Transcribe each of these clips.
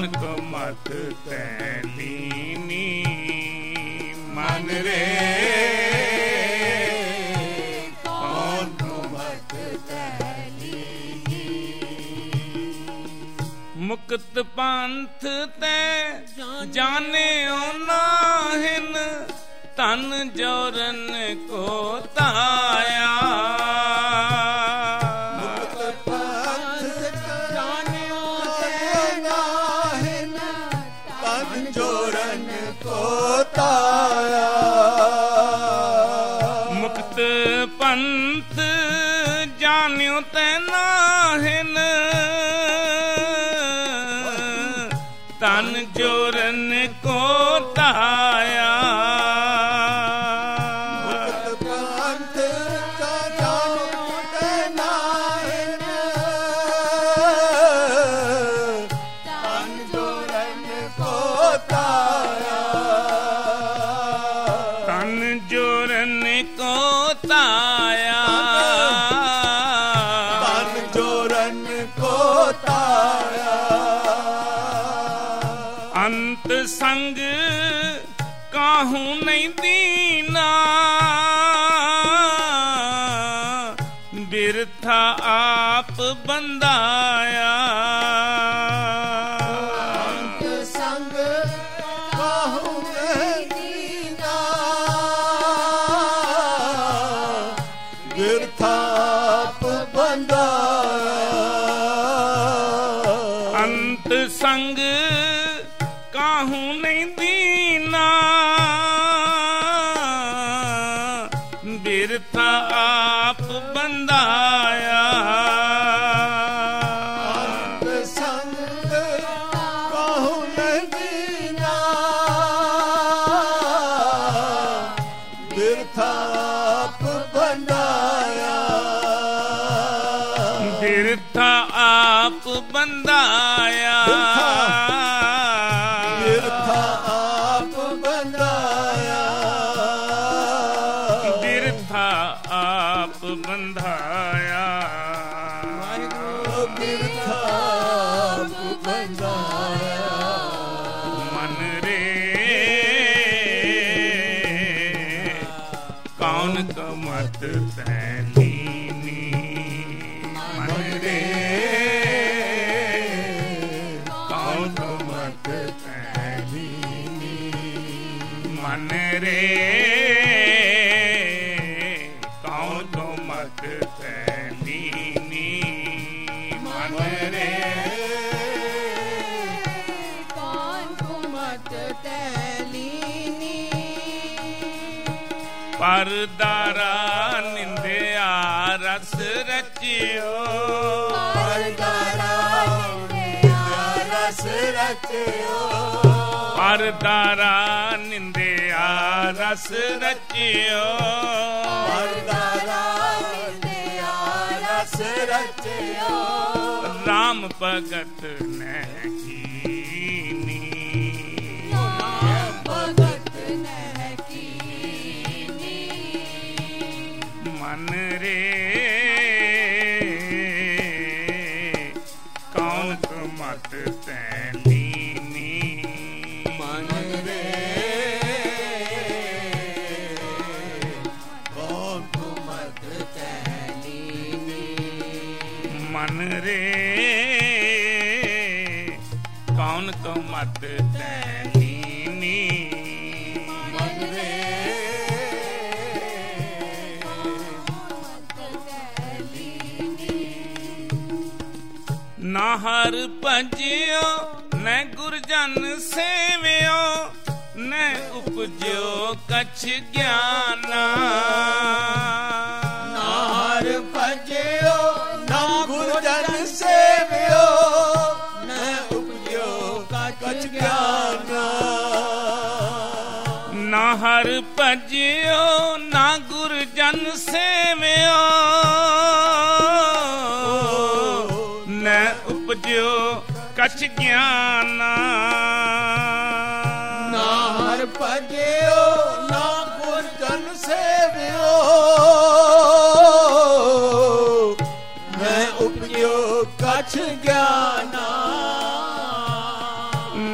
ਕੌਣ ਕੋ ਮਤ ਤੈ ਲੀਨੀ ਮਨ ਰੇ ਕੌਣ ਕੋ ਮਤ ਤੈ ਲੀਨੀ ਮੁਕਤ ਪੰਥ ਤੈ ਜਾਣਿਓ ਨਾਹਿਨ ਤਨ ਜੋਰਨ ਕੋ ਤਾਇਆ ਮੁਕਤ ਪੰਥ ਜਾਣਿਓ ਤੈ ਨਾਹਿਨ ਤਨ ਜੋਰਨ ਕੋ ਤਾਇਆ ਮੁਕਤ ਪੰਥ ਜਾਣਿਓ ਤੈ ਨਾਹਿਨ ਤਨ ਜੋਰਨ ਕੋ ਤਾਇਆ ਜੋਰਨ ਕੋ ਤਾਇਆ ਤਨ ਜੋਰਨ ਕੋ ਤਾਇਆ ਅੰਤ ਸੰਗ ਕਾਹੂ ਨਹੀਂ ਦੀਨਾ ਬਿਰਥਾ ਆਪ ਬੰਦਾਇਆ ਅੰਤ ਸੰਗ ਕਾਹੂ ਨਹੀਂ ਦੀਨਾ ਬਿਰਥਾ ਆਪ ਬੰਦਾਇਆ ਅੰਤ ਸੰਗ ਕਾਹੂ ਨਹੀਂ ਦੀਨਾ ਬਿਰਥਾ ਆਪ ਬੰਦਾਇਆ ਬਿਰਥਾ ਆਪ ਬੰਦਾਇਆ ਬਿਰਥਾ ਆਪ ਬੰਦਾਇਆ ਬਿਰਥਾ ਆਪ ਬੰਧਾਇਆ ਵਾਹਿਗੁਰੂ ਬਿਰਥਾ ਆਪ ਬੰਧਾਇਆ ਮਨ ਰੇ ਕੌਣ ਕੋ ਮਤ ਤੈ ਲੀਨੀ ਮਨ ਰੇ ਮਨ ਰੇ ਕੌਣ ਕੋ ਮਤ ਤੈ ਲੀਨੀ ਮਨ ਰੇ ਕੌਣ ਕੋ ਮਤ ਤੈ ਲੀਨੀ ਪਰਦਾਰਾ ਨਿੰਦਿਆ ਰਸ ਰਚਿਓ ਪਰਦਾਰਾ ਨਿੰਦਿਆ ਰਸ ਰਚਿਓ ਪਰਦਾਰਾ ਨਿੰਦਿਆ ਰਸ ਰਚਿਓ ਪਰਦਾਰਾ ਨਿੰਦਿਆ ਰਸ ਰਚਿਓ ਰਾਮ ਭਗਤ ਨੇ ਕੀਨੀ ਰਾਮ ਭਗਤ ਨੇ ਕੀਨੀ ਮਨ ਰੇ ਕੌਣ ਕੋ ਮਤ ਤੈ ਲੀਨੀ ਮਨ ਰੇ ਕੌਣ ਕੋ ਮਤ ਤੈ ਲੀਨੀ ਮਨ ਰੇ ਕੌਣ ਕੋ ਮਤ ਤੈ ਲੀਨੀ ਮਨ ਰੇ ਨਾ ਹਰ ਭਜਿਓ ਨੈ ਗੁਰਜਨ ਸੇਵਿਓ ਨੈ ਉਪਜਿਓ ਕਛ ਗਿਆਨਾ ਨਾ ਹਰ ਭਜਿਓ ਨਾ ਗੁਰਜਨ ਸੇਵਿਓ ਨੈ ਉਪਜਿਓ ਕਛ ਗਿਆਨਾ ਨਾ ਹਰ ਭਜਿਓ ਨਾ ਗੁਰਜਨ ਸੇਵਿਓ ਨੈ ਉਪਜਿਓ ਕਛ ਗਿਆਨਾ ਨਾ ਹਰ ਭਜਿਓ ਨਾ ਗੁਰਜਨ ਸੇਵਿਓ ਨੈ ਉਪਜਿਓ ਕਛ ਗਿਆਨਾ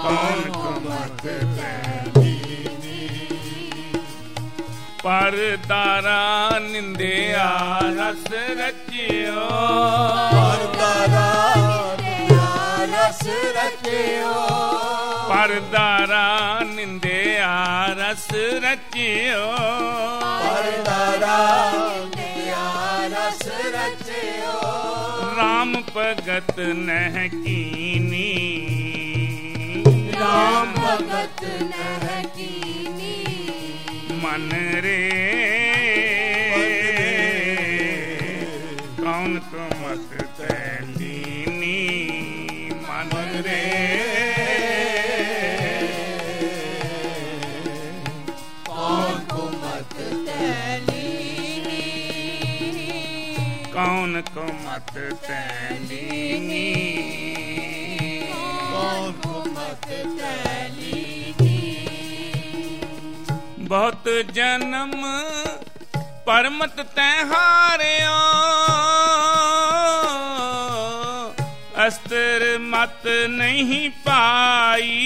ਕੌਣ ਕੋ ਮਤ ਪੈਂਦੀ। ਪਰ ਤਾਰਾ ਨਿੰਦਿਆ ਰਸ ਰਚਿਓ, ਪਰ ਤਾਰਾ ਨਿੰਦਿਆ ਰਸ ਰਚਿਓ, ਪਰ ਤਾਰਾ ਨਿੰਦਿਆ ਰਸ ਰਚਿਓ, ਪਰ ਤਾਰਾ ਨਿੰਦਿਆ ਰਸ ਰਚਿਓ। ਰਾਮ ਭਗਤ ਨਹਿ ਕੀਨੀ, ਰਾਮ ਭਗਤ ਨਹਿ ਕੀਨੀ, ਮਨ ਰੇ ਕੌਣ ਕੋ ਮਤ ਤੈਲੀਨੀ, ਮਨ ਰੇ ਕੌਣ ਕੋ ਮਤ ਤੈਲੀਨੀ, ਕੌਣ ਕੋ ਮਤ ਤੈਲੀਨੀ, ਕੌਣ ਕੋ ਮਤ ਤੈਲੀਨੀ। ਬਹੁਤ ਜਨਮ ਪਰਮਤ ਤੈ ਹਾਰਿਓ, ਅਸਤਰ ਮਤ ਨਹੀਂ ਪਾਈ।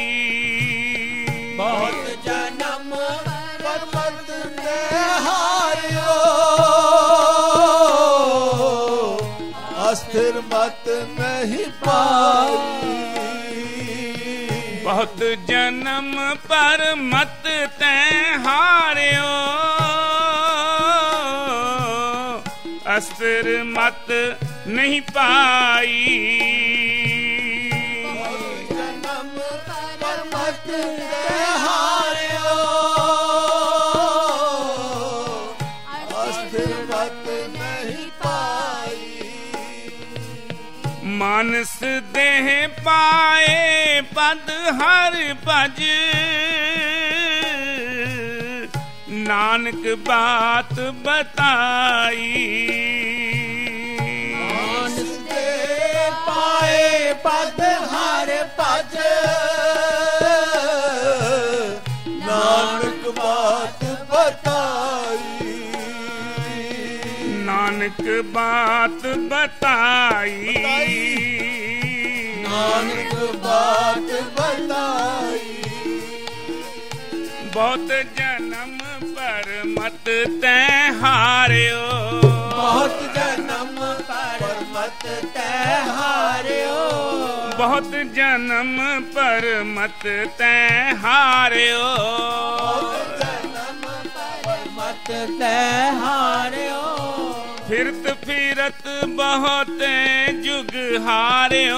ਬਹੁਤ ਜਨਮ ਪਰਮਤ ਤੇ ਹਾਰਿਓ, ਅਸਥਿਰ ਮਤ ਨਹੀਂ ਪਾਈ। ਬਹੁਤ ਜਨਮ ਪਰਮਤ ਤੈ ਹਾਰਿਓ, ਅਸਤਰ ਮਤ ਨਹੀਂ ਪਾਈ। ਜਨਮ ਪਰਮਤ ਤੇ ਹਾਰਿਓ, ਅਸਥਿਰ ਮਤ ਨਹੀਂ ਪਾਈ। ਮਾਨਸ ਦੇਹ ਪਾਏ ਪਦ ਹਰ ਭਜ, ਨਾਨਕ ਬਾਤ ਬਤਾਈ। ਮਾਨਸ ਦੇ ਪਾਏ ਪਦ ਹਰ ਭਜ, ਨਾਨਕ ਬਾਤ ਬਤਾਈ। ਨਾਨਕ ਬਾਤ ਬਤਾਈ, ਨਾਨਕ ਬਾਤ ਬਤਾਈ। ਬਹੁਤ ਜਨਮ ਪਰਮਤ ਤੈ ਹਾਰਿਓ, ਬਹੁਤ ਜਨਮ ਪਰਮਤ ਤੈ ਹਾਰਿਓ, ਬਹੁਤ ਜਨਮ ਪਰਮਤ ਤੈ ਹਾਰਿਓ। ਬਹੁਤ ਜਨਮ ਪਰਮਤ ਤੈ ਹਾਰਿਓ। ਫਿਰਤ ਫਿਰਤ ਬਹੁਤੇ ਜੁਗ ਹਾਰਿਓ,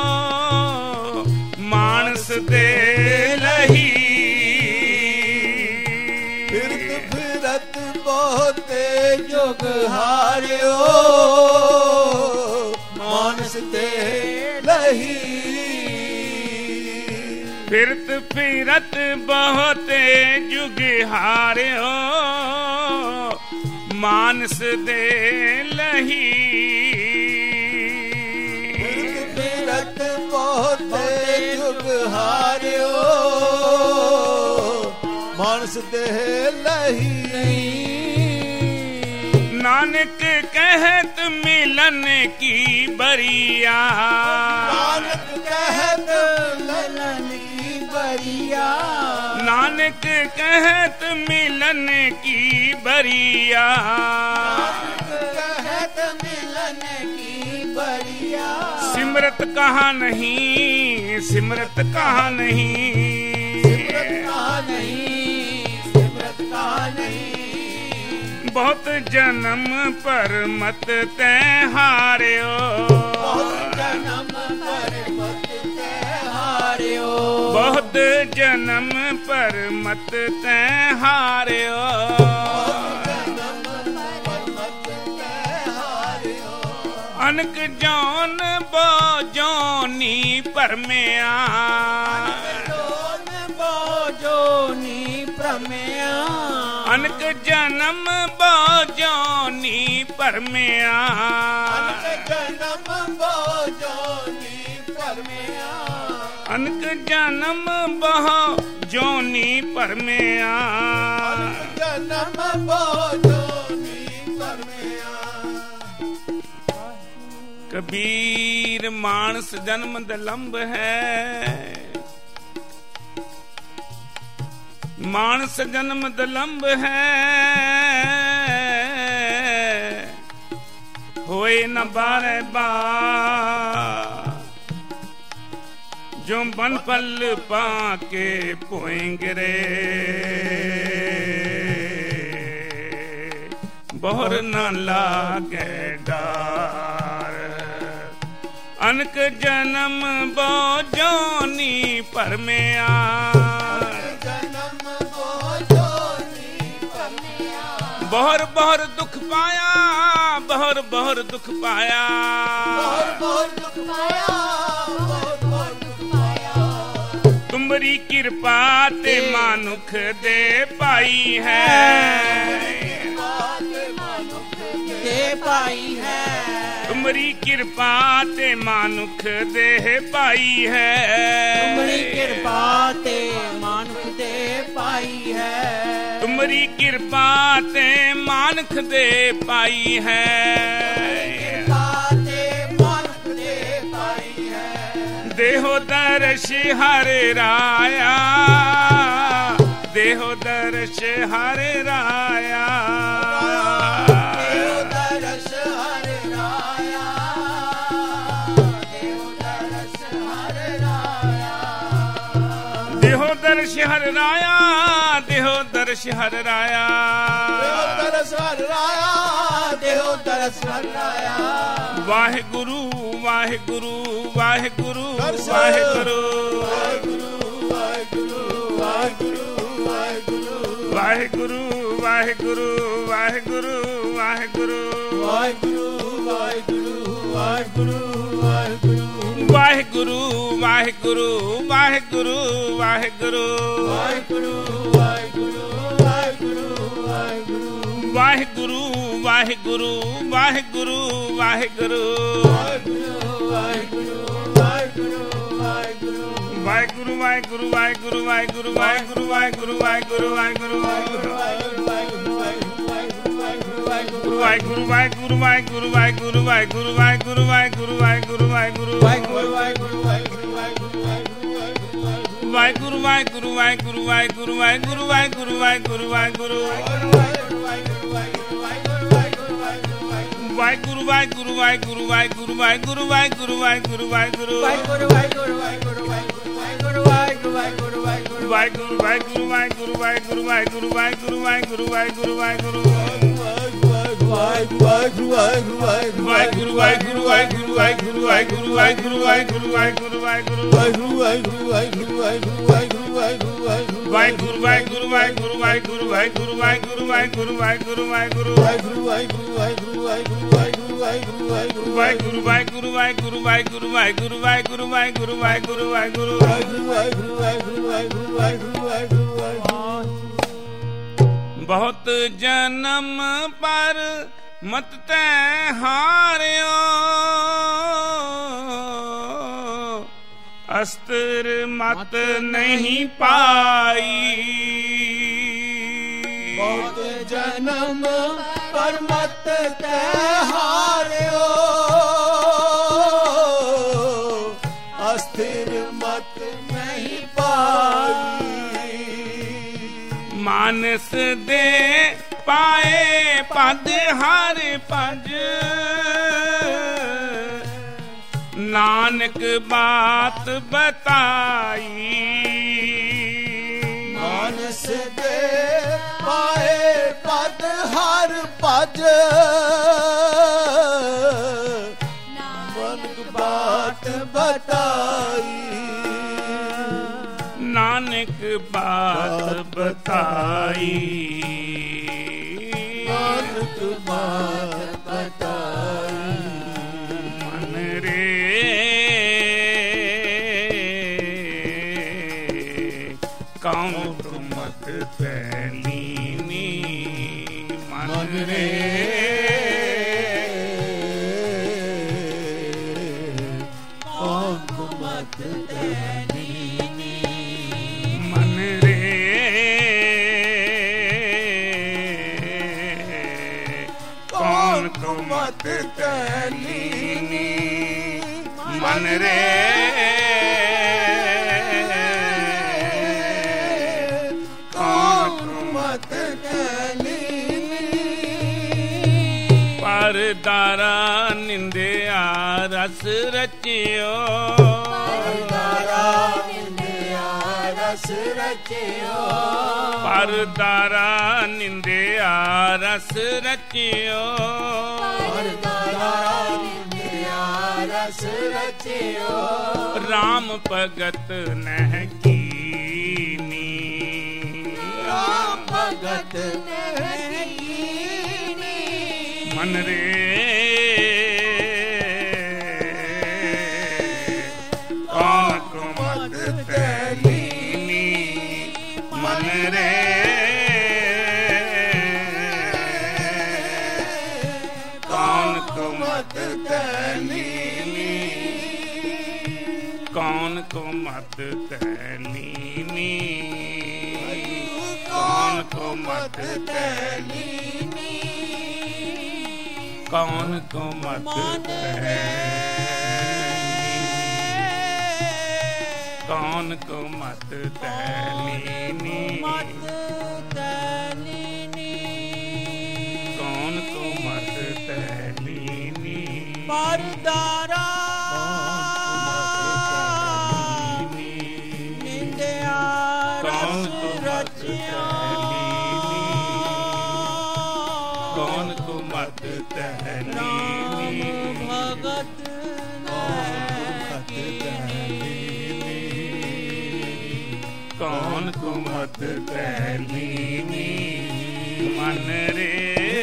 ਮਾਨਸ ਦੇ ਲਹੀ। ਫਿਰਤ ਫਿਰਤ ਬਹੁਤੇ ਜੁਗ ਹਾਰਿਓ, ਮਾਨਸ ਤੇ ਲਹੀ। ਫਿਰਤ ਫਿਰਤ ਬਹੁਤੇ ਜੁਗ ਹਾਰਿਓ, ਮਾਨਸ ਦੇ ਲਹੀ। ਫਿਰਤ ਫਿਰਤ ਬਹੁਤੇ ਜੁਗ ਹਾਰਿਓ, ਮਾਨਸ ਦੇ ਲਹੀ। ਨਾਨਕ ਕਹਿਤ ਮਿਲਨ ਕੀ ਬਰੀਆ, ਨਾਨਕ ਕਹਿਤ ਮਿਲਨ ਕੀ ਬਰੀਆ, ਨਾਨਕ ਕਹਿਤ ਮਿਲਨ ਕੀ ਬਰੀਆ। ਕਹਿਤ ਮਿਲਨ ਕੀ ਬਰੀਆ। ਸਿਮਰਤ ਕਹਾ ਨਹੀਂ, ਸਿਮਰਤ ਕਹਾ ਨਹੀਂ, ਸਿਮਰਤ ਕਹਾ ਨਹੀਂ, ਸਿਮਰਤ ਕਹਾ ਨਹੀਂ। ਬਹੁਤ ਜਨਮ ਪਰਮਤ ਤੈ ਹਾਰਿਓ, ਬਹੁਤ ਜਨਮ ਪਰਮਤ ਤੈ ਹਾਰਿਓ, ਬਹੁਤ ਜਨਮ ਪਰਮਤ ਤੈ ਹਾਰਿਓ। ਅਨਕ ਜੋਨ ਬੋ ਜੋਨੀ ਭਰਮਿਆ, ਜੋਨੀ ਭਰਮਿਆ। ਅਨਕ ਜਨਮ ਬੋ ਜੋਨੀ ਭਰਮਿਆ, ਜਨਮ ਬੋ ਜੋਨੀ ਭਰਮਿਆ। ਅਨਕ ਜਨਮ ਬਹੁ ਜੋਨੀ ਭਰਮਿਆ। ਜਨਮ ਬੋ ਜੋਨੀ ਭਰਮਿਆ। ਕਬੀਰ ਮਾਨਸ ਜਨਮ ਦਲੰਭ ਹੈ, ਮਾਨਸ ਜਨਮ ਦਲੰਬ ਹੈ, ਹੋਏ ਨ ਬਾਰੇ ਬਾਰ। ਜੋ ਬਨ ਪਲ ਪਾ ਕੇ ਪੋਇੰਗਰੇ, ਬਹੁਰ ਨ ਲਾਗੇ ਡਾਰ। ਅਨਕ ਜਨਮ ਬੋ ਜੋਨੀ ਭਰਮਿਆ, ਬਹੁਰ ਬਹੁਰ ਦੁਖ ਪਾਇਆ, ਬਹੁਰ ਬਹੁਰ ਦੁਖ ਪਾਇਆ, ਬਹੁਰ ਦੁਖ ਪਾਇਆ, ਬਹੁਰ ਦੁਖ ਪਾਇਆ। ਤੁਮਰੀ ਕਿਰਪਾ ਤੇ ਮਾਨੁਖ ਦੇ ਪਾਈ ਹੈ, ਦੇ ਪਾਈ ਹੈ। ਤੁਮਰੀ ਕਿਰਪਾ ਤੇ ਮਾਨੁਖ ਦੇ ਪਾਈ ਹੈ, ਤੁਮਰੀ ਕਿਰਪਾ ਤੇ ਮਾਨੁਖ ਦੇ ਪਾਈ ਹੈ। ਤੁਮਰੀ ਕਿਰਪਾ ਤੇ ਮਾਨੁਖ ਦੇ ਪਾਈ ਹੈ, ਕਿਰਪਾ ਤੇ ਮਾਨੁਖ ਦੇ ਪਾਈ ਹੈ। ਦੇਹੋ ਦਰਸ਼ ਹਰਿ ਰਾਇਆ, ਦੇਹੋ ਦਰਸ਼ ਹਰਿ ਰਾਇਆ, ਦੇਹੋ ਦਰਸ਼ ਹਰਿ ਰਾਇਆ, ਦੇਹੋ ਦਰਸ਼ ਹਰਿ ਰਾਇਆ। ਦੇਹੋ ਦਰਸ਼ ਹਰਿ ਰਾਇਆ, ਦੇਹੋ ਦਰਸ਼ ਹਰਿ ਰਾਇਆ, ਦੇਹੋ ਦਰਸ਼ ਹਰਿ ਰਾਇਆ, ਦੇਹੋ ਦਰਸ਼ ਹਰਿ ਰਾਇਆ। ਵਾਹਿਗੁਰੂ ਵਾਹਿਗੁਰੂ ਵਾਹਿਗੁਰੂ ਵਾਹਿਗੁਰੂ, ਵਾਹਿਗੁਰੂ ਵਾਹਿਗੁਰੂ ਵਾਹਿਗੁਰੂ ਵਾਹਿਗੁਰੂ, ਵਾਹਿਗੁਰੂ ਵਾਹਿਗੁਰੂ ਵਾਹਿਗੁਰੂ ਵਾਹਿਗੁਰੂ, ਵਾਹਿਗੁਰੂ ਵਾਹਿਗੁਰੂ ਵਾਹਿਗੁਰੂ ਵਾਹਿਗੁਰੂ, ਵਾਹਿਗੁਰੂ ਵਾਹਿਗੁਰੂ ਵਾਹਿਗੁਰੂ ਵਾਹਿਗੁਰੂ, ਵਾਹਿਗੁਰੂ ਵਾਹਿਗੁਰੂ ਵਾਹਿਗੁਰੂ ਵਾਹਿਗੁਰੂ, ਵਾਹਿਗੁਰੂ ਵਾਹਿਗੁਰੂ ਵਾਹਿਗੁਰੂ ਵਾਹਿਗੁਰੂ, ਵਾਹਿਗੁਰੂ ਵਾਹਿਗੁਰੂ ਵਾਹਿਗੁਰੂ ਵਾਹਿਗੁਰੂ, ਵਾਹਿਗੁਰੂ ਵਾਹਿਗੁਰੂ ਵਾਹਿਗੁਰੂ ਵਾਹਿਗੁਰੂ ਵਾਹਿਗੁਰੂ ਵਾਹਿਗੁਰੂ, ਵਾਹਿਗੁਰੂ ਵਾਹਿਗੁਰੂ ਵਾਹਿਗੁਰੂ ਵਾਹਿਗੁਰੂ ਵਾਹਿਗੁਰੂ ਵਾਹਿਗੁਰੂ ਵਾਹਿਗੁਰੂ ਵਾਹਿਗੁਰੂ ਵਾਹਿਗੁਰੂ, ਵਾਹਿਗੁਰੂ ਵਾਹਿਗੁਰੂ ਵਾਹਿਗੁਰੂ ਵਾਹਿਗੁਰੂ, ਵਾਹਿਗੁਰੂ ਵਾਹਿਗੁਰੂ ਵਾਹਿਗੁਰੂ ਵਾਹਿਗੁਰੂ ਵਾਹਿਗੁਰੂ ਵਾਹਿਗੁਰੂ ਵਾਹਿਗੁਰੂ ਵਾਹਿਗੁਰੂ, ਵਾਹਿਗੁਰੂ ਵਾਹਿਗੁਰੂ ਵਾਹਿਗੁਰੂ ਵਾਹਿਗੁਰੂ ਵਾਹਿਗੁਰੂ ਵਾਹਿਗੁਰੂ ਵਾਹਿਗੁਰੂ ਵਾਹਿਗੁਰੂ, ਵਾਹਿਗੁਰੂ ਵਾਹਿਗੁਰੂ ਵਾਹਿਗੁਰੂ ਵਾਹਿਗੁਰੂ ਵਾਹਿਗੁਰੂ ਵਾਹਿਗੁਰੂ, ਵਾਹਿਗੁਰੂ ਵਾਹਿਗੁਰੂ ਵਾਹਿਗੁਰੂ ਵਾਹਿਗੁਰੂ ਵਾਹਿਗੁਰੂ ਵਾਹਿਗੁਰੂ ਵਾਹਿਗੁਰੂ ਵਾਹਿਗੁਰੂ ਵਾਹਿਗੁਰੂ, ਵਾਹਿਗੁਰੂ ਵਾਹਿਗੁਰੂ ਵਾਹਿਗੁਰੂ ਵਾਹਿਗੁਰੂ ਵਾਹਿਗੁਰੂ ਵਾਹਿਗੁਰੂ ਵਾਹਿਗੁਰੂ ਵਾਹਿਗੁਰੂ ਵਾਹਿਗੁਰੂ ਵਾਹਿਗੁਰੂ ਵਾਹਿਗੁਰੂ ਵਾਹਿਗੁਰੂ, ਵਾਹਿਗੁਰੂ ਵਾਹਿਗੁਰੂ ਵਾਹਿਗੁਰੂ ਵਾਹਿਗੁਰੂ ਵਾਹਿਗੁਰੂ ਵਾਹਿਗੁਰੂ ਵਾਹਿਗੁਰੂ ਵਾਹਿਗੁਰੂ ਵਾਹਿਗੁਰੂ ਵਾਹਿਗੁਰੂ ਵਾਹਿਗੁਰੂ ਵਾਹਿਗੁਰੂ ਵਾਹਿਗੁਰੂ ਵਾਹਿਗੁਰੂ ਵਾਹਿਗੁਰੂ, ਵਾਹਿਗੁਰੂ ਵਾਹਿਗੁਰੂ ਵਾਹਿਗੁਰੂ ਵਾਹਿਗੁਰੂ ਵਾਹਿਗੁਰੂ ਵਾਹਿਗੁਰੂ ਵਾਹਿਗੁਰੂ ਵਾਹਿਗੁਰੂ ਵਾਹਿਗੁਰੂ ਵਾਹਿਗੁਰੂ ਵਾਹਿਗੁਰੂ ਵਾਹਿਗੁਰੂ ਵਾਹਿਗੁਰੂ ਵਾਹਿਗੁਰੂ, ਵਾਹਿਗੁਰੂ ਵਾਹਿਗੁਰੂ ਵਾਹਿਗੁਰੂ ਵਾਹਿਗੁਰੂ ਵਾਹਿਗੁਰੂ। ਬਹੁਤ ਜਨਮ ਪਰ ਮਤ ਤੈ ਹਾਰਿਓ, ਅਸਤਰ ਮਤ ਨਹੀਂ ਪਾਈ। ਬਹੁਤ ਜਨਮ ਪਰ ਮਤ ਤੈ ਹਾਰਿਓ, ਅਸਥਿਰ ਮਤ ਨਹੀਂ ਪਾਈ। ਮਾਨਸ ਦੇ ਪਾਏ ਪਦ ਹਰ ਭਜ, ਨਾਨਕ ਬਾਤ ਬਤਾਈ। ਮਾਨਸ ਦੇ ਪਾਏ ਪਦ ਹਰ ਭਜ, ਨਾਨਕ ਬਾਤ ਬਤਾਈ। ਨਾਨਕ ਬਾਤ ਬਤਾਈ। ਨਾਨਕ ਬਾਤ ਬਤਾਈ। ਮਨ ਰੇ ਕਉ ਤੁਮਤ ਤੈਲੀਨੀ, ਮਨ ਰੇ ਕਉ ਤੁਮਤ ਤੈਲੀਨੀ, ਮਨ ਰੇ ਕੌਣ ਤੁਮਤ ਤੈਲੀਨੀ, ਮਨ ਰੇ ਕੌਣ परदारा निंदिया रस रचियो परदारा निंदिया रस रचियो परदारा निंदिया रस रचियो परदारा निंदिया रस रचियो राम भगत नह कीनी राम भगत नह कीनी मन रे कौन को मत तैलीनी मन रे कौन को मत तैलीनी कौन को मत तैलीनी कौन को मत तैलीनी कौन को मत कौन को मत तैलीनी कौन को मत तैलीनी परदारा निंदिया रस रचियो कौन को मत तैलीनी भगत कौन को मत तैलीनी मन रे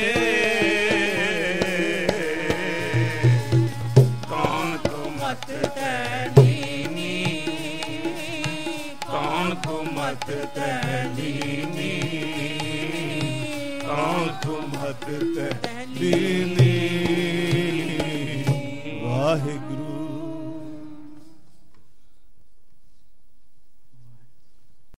कौन को मत तैलीनी कौन को मत तैलीनी कौन को मत तैलीनी